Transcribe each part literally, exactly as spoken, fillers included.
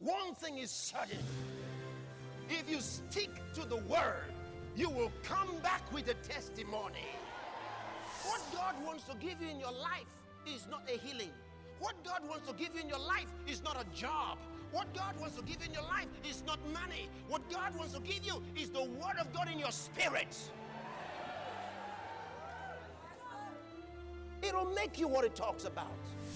one thing is certain. If you stick to the word, you will come back with a testimony. What God wants to give you in your life is not a healing. What God wants to give you in your life is not a job. What God wants to give you in your life is not money. What God wants to give you is the word of God in your spirit. It'll make you what it talks about.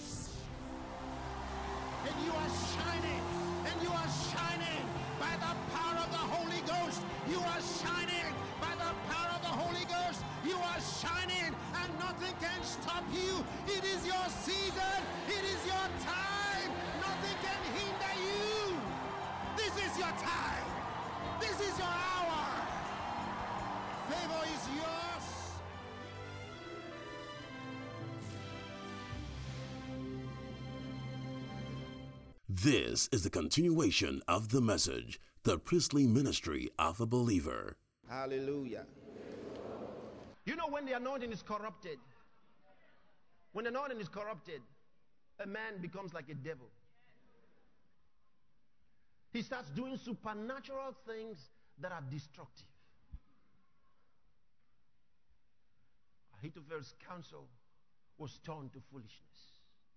And you are shining, and you are shining by the power of the Holy Ghost. You are shining by the power of the Holy Ghost. You are shining, and nothing can stop you. It is your season. It is your time. Nothing can hinder you. This is your time. This is your hour. Favor is yours. This is the continuation of the message, the priestly ministry of a believer. Hallelujah. You know, when the anointing is corrupted, when the anointing is corrupted, a man becomes like a devil. He starts doing supernatural things that are destructive. Ahithophel's counsel was turned to foolishness.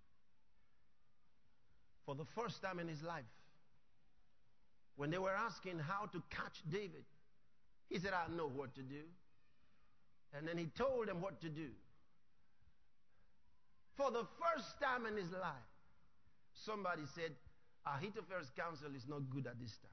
For the first time in his life, when they were asking how to catch David, he said, I know what to do. And then he told them what to do. For the first time in his life, somebody said, Ahithophel's counsel is not good at this time.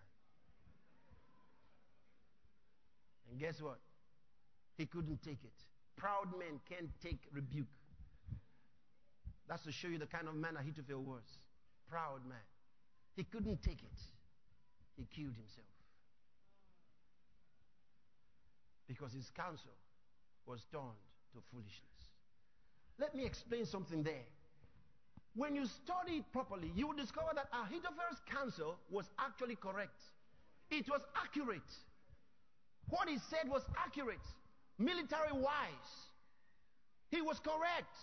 And guess what? He couldn't take it. Proud men can't take rebuke. That's to show you the kind of man Ahithophel was. Proud man. He couldn't take it. He killed himself. Because his counsel was turned to foolishness. Let me explain something there. When you study it properly, you will discover that Ahithophel's counsel was actually correct. It was accurate. What he said was accurate. Military wise. He was correct.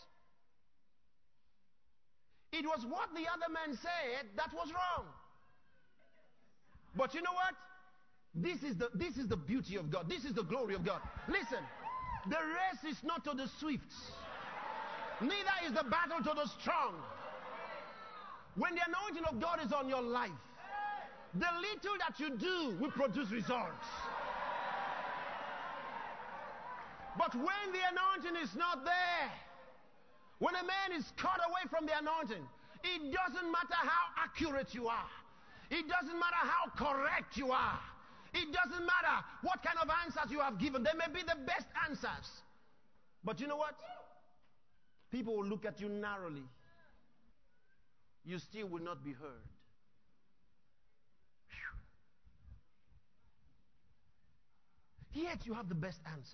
It was what the other man said that was wrong. But you know what? This is the this is the beauty of God. This is the glory of God. Listen, the race is not to the swift, neither is the battle to the strong. When the anointing of God is on your life, the little that you do will produce results. But when the anointing is not there, when a man is cut away from the anointing, it doesn't matter how accurate you are. It doesn't matter how correct you are. It doesn't matter what kind of answers you have given. They may be the best answers. But you know what? People will look at you narrowly. You still will not be heard. Whew. Yet you have the best answers.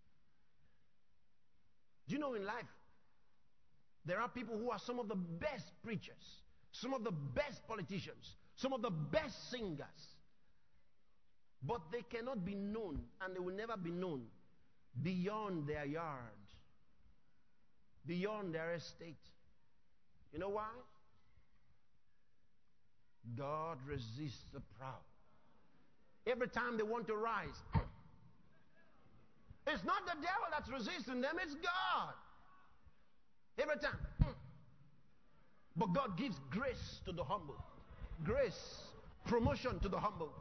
Do you know in life, there are people who are some of the best preachers, some of the best politicians, some of the best singers. But they cannot be known, and they will never be known beyond their yard, beyond their estate. You know why? God resists the proud. Every time they want to rise, it's not the devil that's resisting them, it's God. Every time. But God gives grace to the humble. Grace, promotion to the humble.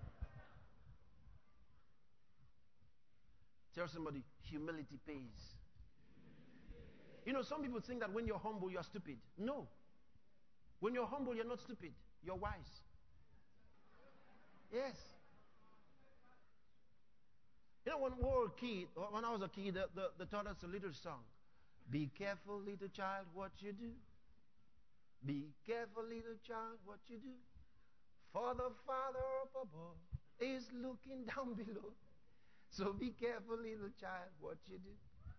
Tell somebody, humility pays. You know, some people think that when you're humble, you're stupid. No. When you're humble, you're not stupid. You're wise. Yes. You know, when we were a kid, when I was a kid, they, they, they taught us a little song. Be careful, little child, what you do. Be careful, little child, what you do. For the Father up above is looking down below. So be careful, little child, what you do.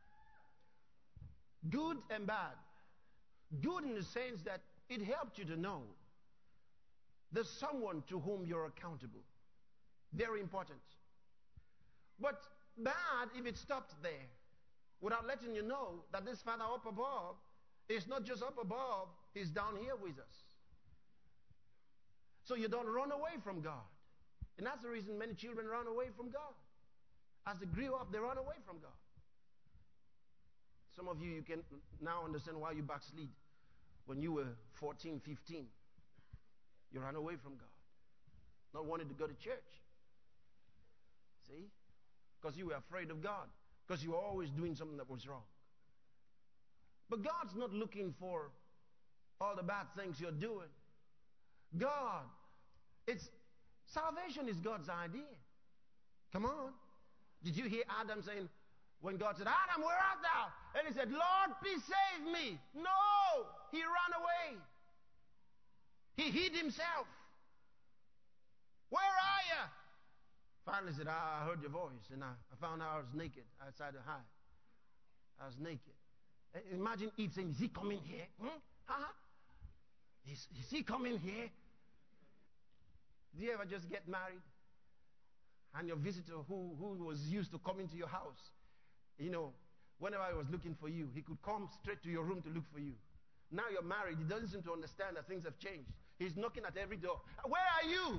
Good and bad. Good in the sense that it helped you to know there's someone to whom you're accountable. Very important. But bad if it stopped there, without letting you know that this Father up above is not just up above, he's down here with us. So you don't run away from God. And that's the reason many children run away from God. As they grew up, they run away from God. Some of you, you can now understand why you backslid. When you were fourteen, fifteen, you ran away from God. Not wanting to go to church. See? Because you were afraid of God. Because you were always doing something that was wrong. But God's not looking for all the bad things you're doing. God, it's salvation is God's idea. Come on. Did you hear Adam saying, when God said, Adam, where art thou? And he said, Lord, please save me. No, he ran away. He hid himself. Where are you? Finally said, I heard your voice, and I, I found out I was naked. I decided to hide. I was naked. Imagine Eve saying, is he coming here? Hmm? Huh? Is, is he coming here? Do you ever just get married? And your visitor who, who was used to coming to your house, you know, whenever he was looking for you, he could come straight to your room to look for you. Now you're married, he doesn't seem to understand that things have changed. He's knocking at every door. Where are you?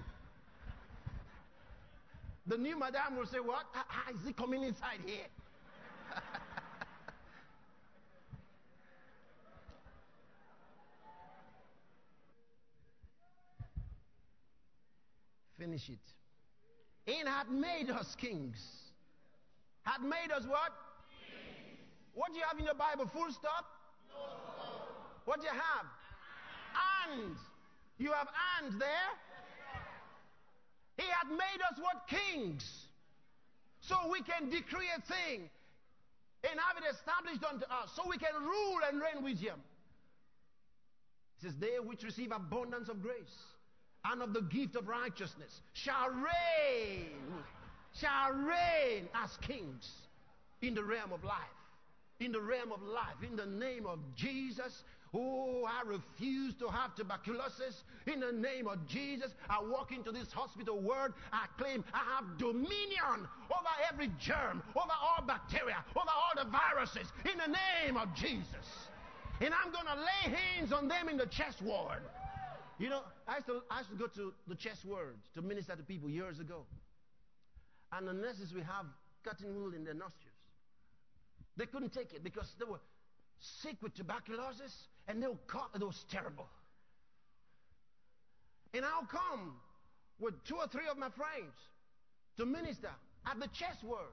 The new madam will say, what? Ah, is he coming inside here? Finish it. And had made us kings. Had made us what? Kings. What do you have in your Bible? Full stop? No. What do you have? And. You have and there? He had made us what? Kings. So we can decree a thing and have it established unto us. So we can rule and reign with him. It says, they which receive abundance of grace and of the gift of righteousness shall reign, shall reign as kings in the realm of life. In the realm of life. In the name of Jesus. Oh, I refuse to have tuberculosis. In the name of Jesus, I walk into this hospital ward. I claim I have dominion over every germ, over all bacteria, over all the viruses. In the name of Jesus. And I'm going to lay hands on them in the chest ward. You know, I used, to, I used to go to the chest ward to minister to people years ago. And the nurses will have cotton wool in their nostrils. They couldn't take it because they were sick with tuberculosis and they were cough. It was terrible. And I'll come with two or three of my friends to minister at the chest ward.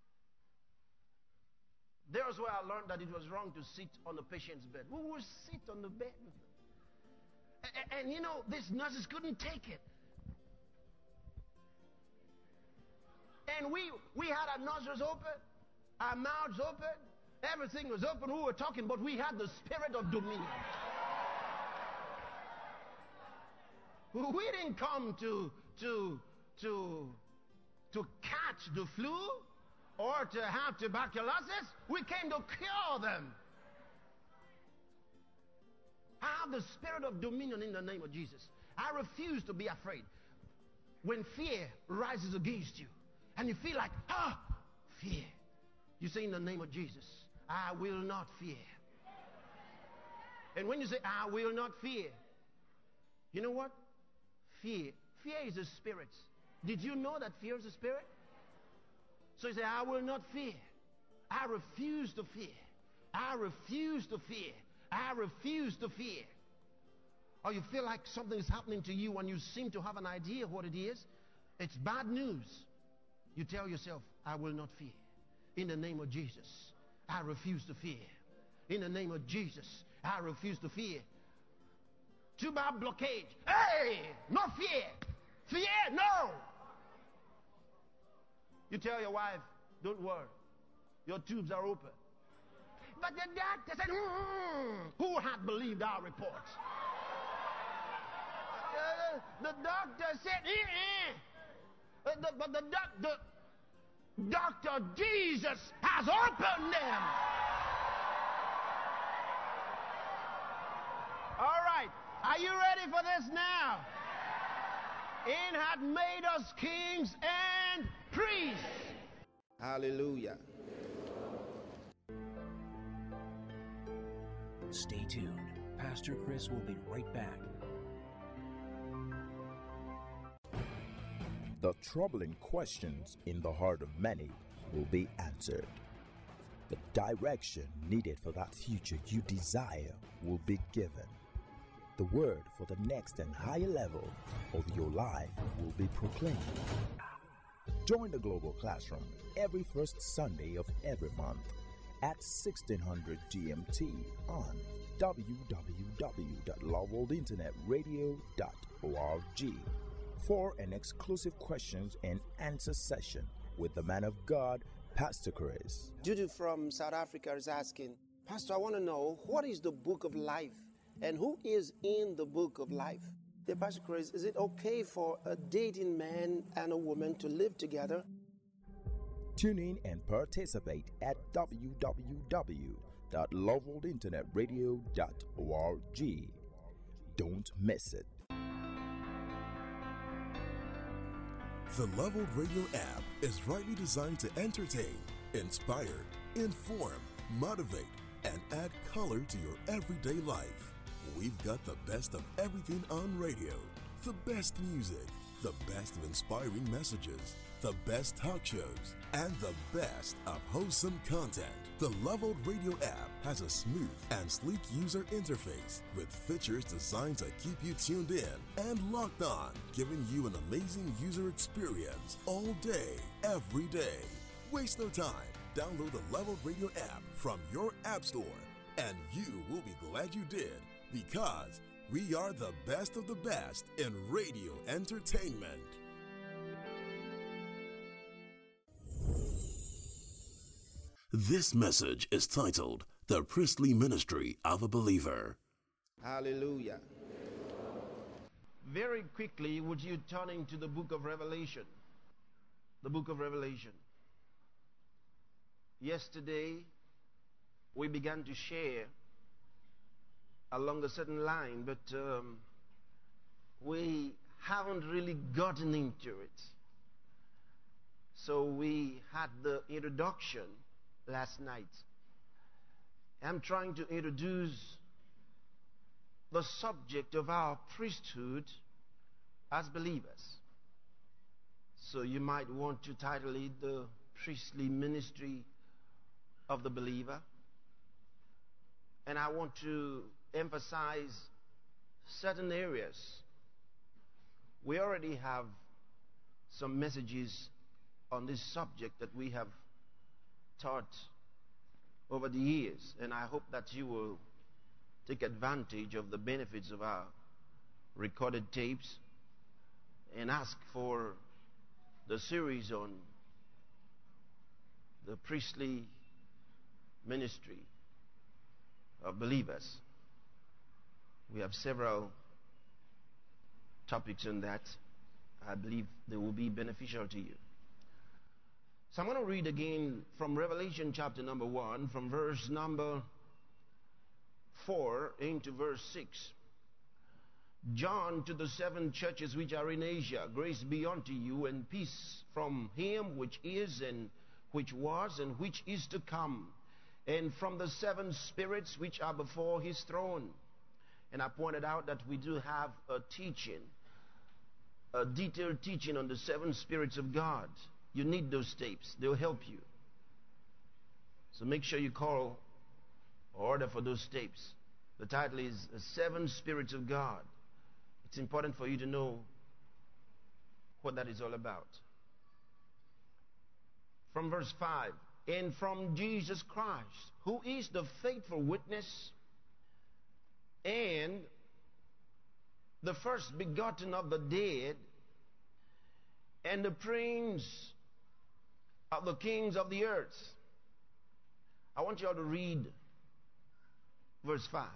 There's where I learned that it was wrong to sit on the patient's bed. We would sit on the bed with them. And, and you know, these nurses couldn't take it. And we, we had our nostrils open, our mouths open, everything was open. We were talking, but we had the spirit of dominion. We didn't come to, to, to, to catch the flu or to have tuberculosis. We came to cure them. I have the spirit of dominion in the name of Jesus. I refuse to be afraid. When fear rises against you and you feel like, ah, fear, you say in the name of Jesus, I will not fear. And when you say, I will not fear, you know what? Fear. Fear is a spirit. Did you know that fear is a spirit? So you say, I will not fear. I refuse to fear. I refuse to fear. I refuse to fear. Or you feel like something is happening to you and you seem to have an idea of what it is. It's bad news. You tell yourself, I will not fear. In the name of Jesus, I refuse to fear. In the name of Jesus, I refuse to fear. Tuber blockade. Hey, no fear. Fear, no. You tell your wife, don't worry. Your tubes are open. But the doctor said, mm, who had believed our reports? Uh, the doctor said, eh, eh. Uh, the, but the doctor, Doctor Jesus has opened them. All right. Are you ready for this now? And had made us kings and priests. Hallelujah. Stay tuned. Pastor Chris will be right back. The troubling questions in the heart of many will be answered. The direction needed for that future you desire will be given. The word for the next and higher level of your life will be proclaimed. Join the Global Classroom every first Sunday of every month at sixteen hundred G M T on w w w dot love world internet radio dot org for an exclusive questions and answer session with the man of God, Pastor Chris. Judy from South Africa is asking, Pastor, I want to know, what is the book of life and who is in the book of life? Dear Pastor Chris, is it okay for a dating man and a woman to live together? Tune in and participate at w w w dot love world internet radio dot org. Don't miss it. The Leveled Radio app is rightly designed to entertain, inspire, inform, motivate, and add color to your everyday life. We've got the best of everything on radio, the best music, the best of inspiring messages, the best talk shows, and the best of wholesome content. The Leveled Radio app has a smooth and sleek user interface with features designed to keep you tuned in and locked on, giving you an amazing user experience all day, every day. Waste no time. Download the Leveled Radio app from your app store, and you will be glad you did, because we are the best of the best in radio entertainment. This message is titled The Priestly Ministry of a Believer. Hallelujah. Very quickly, would you turn into the book of Revelation? The book of Revelation. Yesterday, we began to share along a certain line, but um, we haven't really gotten into it. So we had the introduction last night. I'm trying to introduce the subject of our priesthood as believers. So you might want to title it The Priestly Ministry of the Believer. And I want to emphasize certain areas. We already have some messages on this subject that we have taught over the years, and I hope that you will take advantage of the benefits of our recorded tapes and ask for the series on the priestly ministry of believers. We have several topics on that. I believe they will be beneficial to you. So I'm going to read again from Revelation chapter number one, from verse number four into verse six. John, to the seven churches which are in Asia, grace be unto you, and peace from him which is, and which was, and which is to come, and from the seven spirits which are before his throne. And I pointed out that we do have a teaching, a detailed teaching on the seven spirits of God. You need those tapes. They'll help you. So make sure you call or order for those tapes. The title is The Seven Spirits of God. It's important for you to know what that is all about. From verse five, and from Jesus Christ, who is the faithful witness and the first begotten of the dead, and the prince of the kings of the earth. I want you all to read verse five.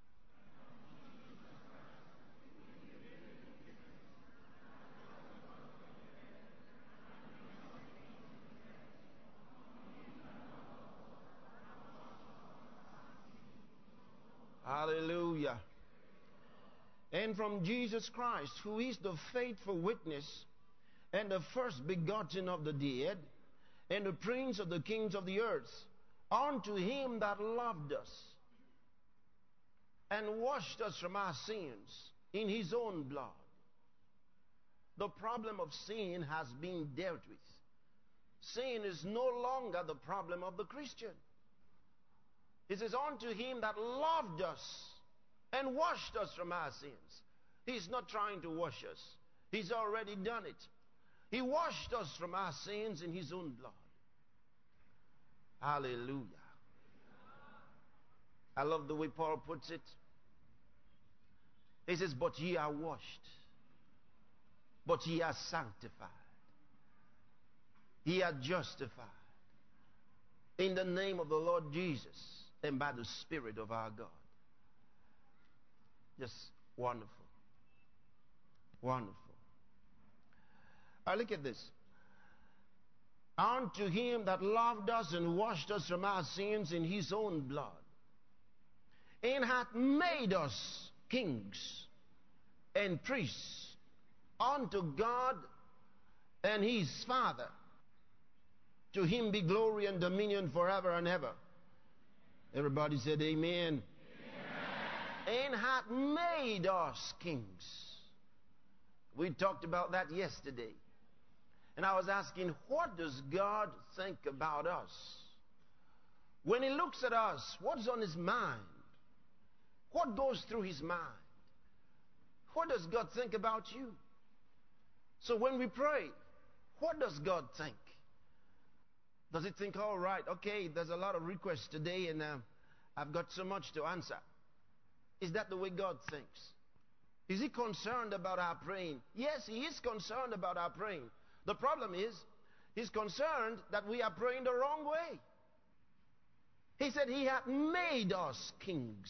Hallelujah. And from Jesus Christ, who is the faithful witness and the first begotten of the dead, and the prince of the kings of the earth, unto him that loved us and washed us from our sins in his own blood, The problem of sin has been dealt with. Sin is no longer the problem of the Christian. It says, unto him that loved us and washed us from our sins. He's not trying to wash us. He's already done it. He washed us from our sins in his own blood. Hallelujah. I love the way Paul puts it. He says, but ye are washed, but ye are sanctified, ye are justified in the name of the Lord Jesus and by the Spirit of our God. Just wonderful. Wonderful. Now look at this. Unto him that loved us and washed us from our sins in his own blood, and hath made us kings and priests unto God and his Father. To him be glory and dominion forever and ever. Everybody said amen. Amen. And hath made us kings. We talked about that yesterday. And I was asking, what does God think about us? When he looks at us, what's on his mind? What goes through his mind? What does God think about you? So when we pray, what does God think? Does he think, all right, okay, there's a lot of requests today and uh, I've got so much to answer. Is that the way God thinks? Is he concerned about our praying? Yes, he is concerned about our praying. The problem is, he's concerned that we are praying the wrong way. He said he hath made us kings.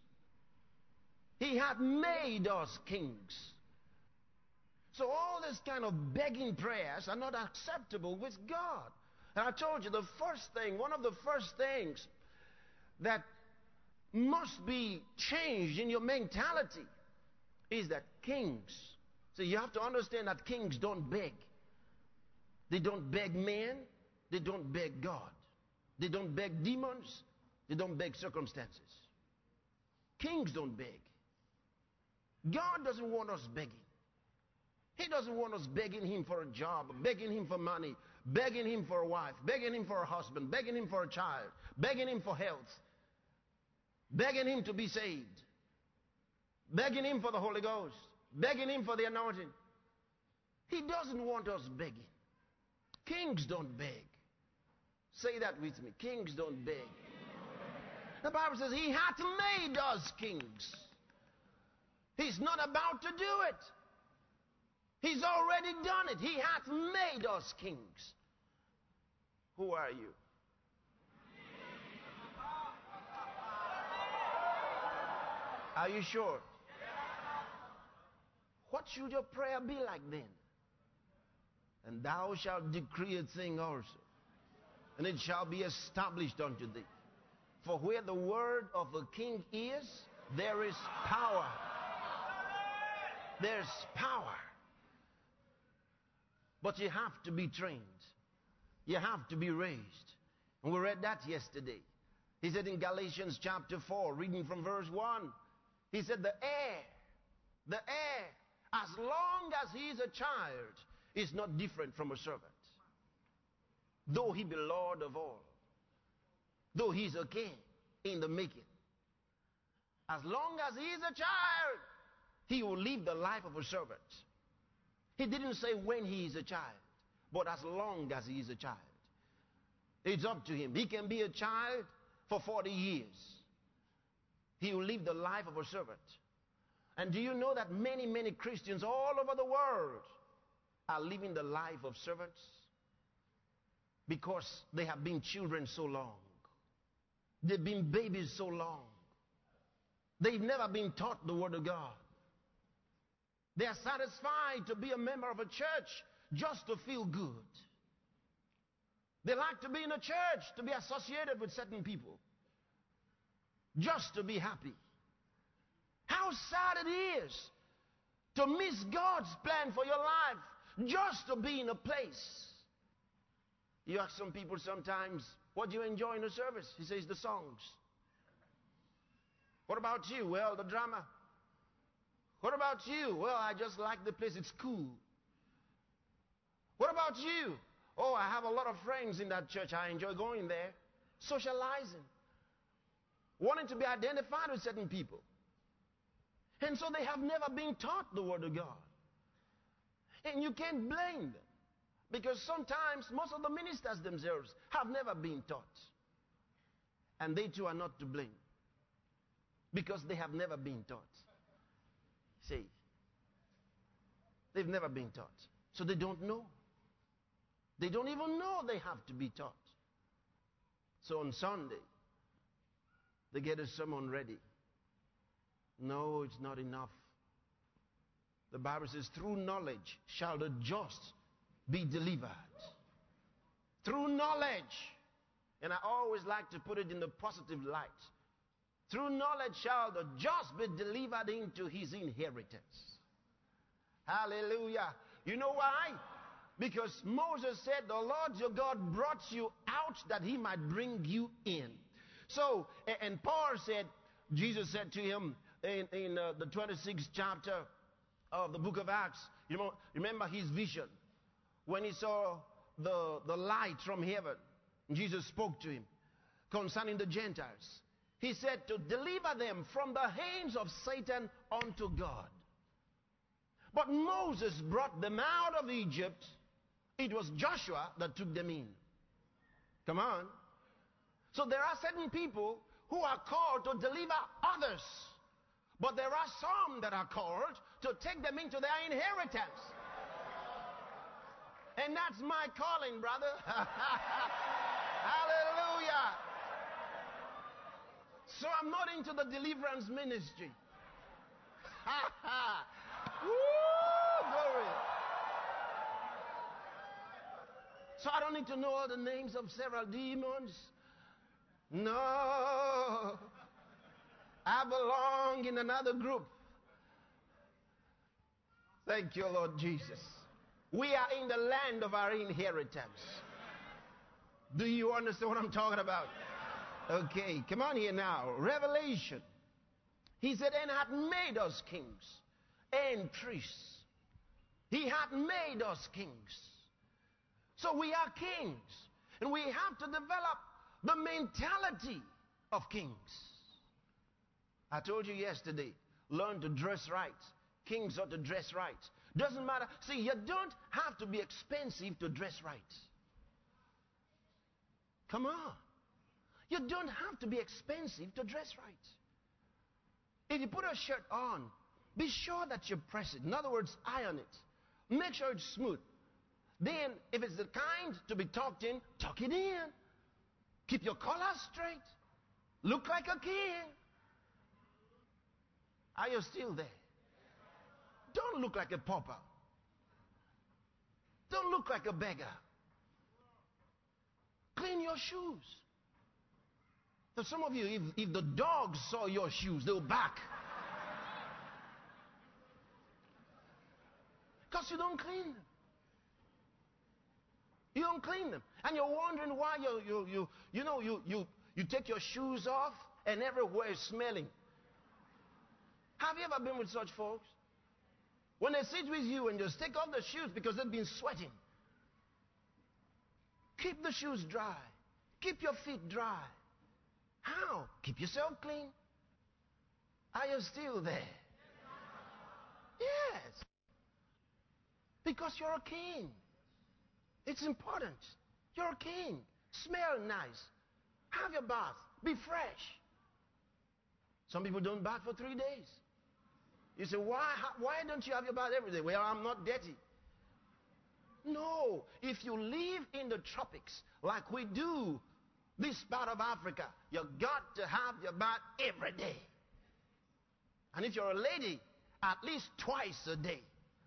He hath made us kings. So all this kind of begging prayers are not acceptable with God. And I told you the first thing, one of the first things that must be changed in your mentality is that kings, so you have to understand that kings don't beg. They don't beg men. They don't beg God. They don't beg demons. They don't beg circumstances. Kings don't beg. God doesn't want us begging. He doesn't want us begging him for a job, begging him for money, begging him for a wife, begging him for a husband, begging him for a child, begging him for health, begging him to be saved, begging him for the Holy Ghost, begging him for the anointing. He doesn't want us begging. Kings don't beg. Say that with me. Kings don't beg. The Bible says he hath made us kings. He's not about to do it. He's already done it. He hath made us kings. Who are you? Are you sure? What should your prayer be like then? And thou shalt decree a thing also, and it shall be established unto thee. For where the word of a king is, there is power. There's power. But you have to be trained. You have to be raised. And we read that yesterday. He said in Galatians chapter four, reading from verse one, he said the heir, the heir, as long as he is a child, is not different from a servant. Though he be Lord of all. Though he's a king in the making. As long as he is a child, he will live the life of a servant. He didn't say when he is a child, but as long as he is a child. It's up to him. He can be a child for forty years. He will live the life of a servant. And do you know that many, many Christians all over the world are living the life of servants? Because they have been children so long. They've been babies so long. They've never been taught the Word of God. They are satisfied to be a member of a church just to feel good. They like to be in a church, to be associated with certain people, just to be happy. How sad it is to miss God's plan for your life just to be in a place. You ask some people sometimes, what do you enjoy in the service? He says, the songs. What about you? Well, the drama. What about you? Well, I just like the place. It's cool. What about you? Oh, I have a lot of friends in that church. I enjoy going there. Socializing. Wanting to be identified with certain people. And so they have never been taught the Word of God. And you can't blame them. Because sometimes most of the ministers themselves have never been taught. And they too are not to blame. Because they have never been taught. See, they've never been taught. So they don't know. They don't even know they have to be taught. So on Sunday, they get a sermon ready. No, it's not enough. The Bible says, through knowledge shall the just be delivered. Through knowledge. And I always like to put it in the positive light. Through knowledge shall the just be delivered into his inheritance. Hallelujah. You know why? Because Moses said, the Lord your God brought you out that he might bring you in. So, and Paul said, Jesus said to him in, in uh, the twenty-sixth chapter of the book of Acts, you know, remember his vision. When he saw the, the light from heaven, Jesus spoke to him concerning the Gentiles. He said to deliver them from the hands of Satan unto God. But Moses brought them out of Egypt. It was Joshua that took them in. Come on. So there are certain people who are called to deliver others. But there are some that are called to take them into their inheritance. And that's my calling, brother. Hallelujah. So I'm not into the deliverance ministry. Woo, glory. So I don't need to know all the names of several demons. No. I belong in another group. Thank you, Lord Jesus. We are in the land of our inheritance. Do you understand what I'm talking about? Okay, come on here now. Revelation. He said, and hath made us kings and priests. He hath made us kings. So we are kings. And we have to develop the mentality of kings. I told you yesterday, learn to dress right. Kings ought to dress right. Doesn't matter. See, you don't have to be expensive to dress right. Come on. You don't have to be expensive to dress right. If you put a shirt on, be sure that you press it. In other words, iron it. Make sure it's smooth. Then, if it's the kind to be tucked in, tuck it in. Keep your collar straight. Look like a king. Are you still there? Don't look like a pauper. Don't look like a beggar. Clean your shoes. So some of you, if, if the dogs saw your shoes, they'll bark. Because you don't clean them. You don't clean them. And you're wondering why you, you, you, you know, you, you, you take your shoes off and everywhere is smelling. Have you ever been with such folks? When they sit with you and just take off the shoes because they've been sweating. Keep the shoes dry. Keep your feet dry. How? Keep yourself clean. Are you still there? Yes. Because you're a king. It's important. You're a king. Smell nice. Have your bath. Be fresh. Some people don't bath for three days. You say, why, why don't you have your bath every day? Well, I'm not dirty. No. If you live in the tropics like we do this part of Africa, you've got to have your bath every day. And if you're a lady, at least twice a day.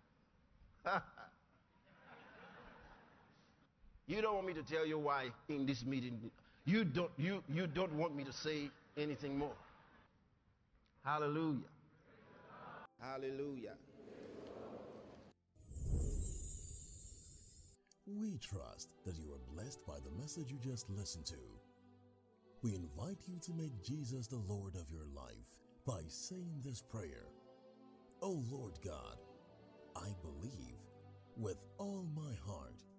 You don't want me to tell you why in this meeting. You don't, you, you don't want me to say anything more. Hallelujah. Hallelujah. We trust that you are blessed by the message you just listened to. We invite you to make Jesus the Lord of your life by saying this prayer. Oh Lord God, I believe with all my heart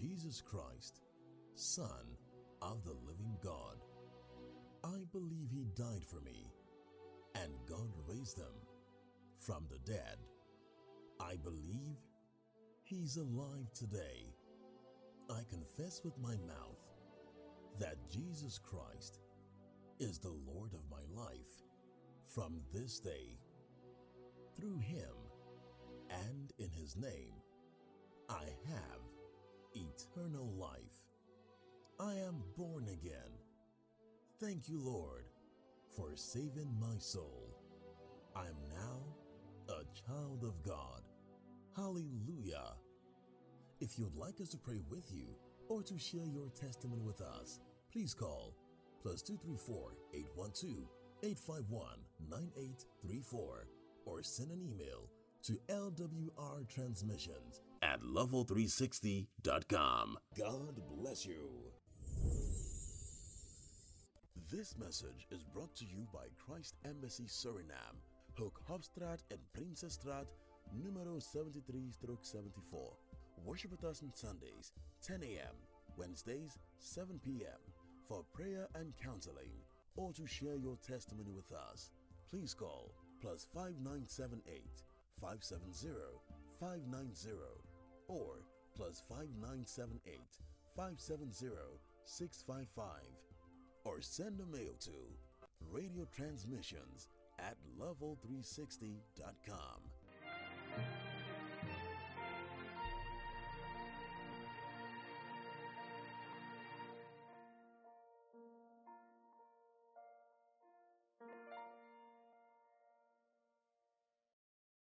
Jesus Christ, Son of the living God. I believe he died for me, and God raised him from the dead. I believe he's alive today. I confess with my mouth that Jesus Christ is the Lord of my life from this day. Through him and in his name, I have eternal life. I am born again. Thank you, Lord, for saving my soul. I am now a child of God. Hallelujah. If you'd like us to pray with you or to share your testimony with us, please call plus two three four, eight one two, eight five one, nine eight three four or send an email to L W R transmissions at level three sixty dot com. God bless you. This message is brought to you by Christ Embassy Suriname, Hoek Hofstraat and Prinsesstraat, numero seventy-three seventy-four. Worship with us on Sundays, ten a.m., Wednesdays, seven p.m. for prayer and counseling, or to share your testimony with us. Please call plus five nine seven eight, five seven zero, five nine zero or plus five nine seven eight, five seven zero, six five five or send a mail to radio transmissions at level three sixty dot com.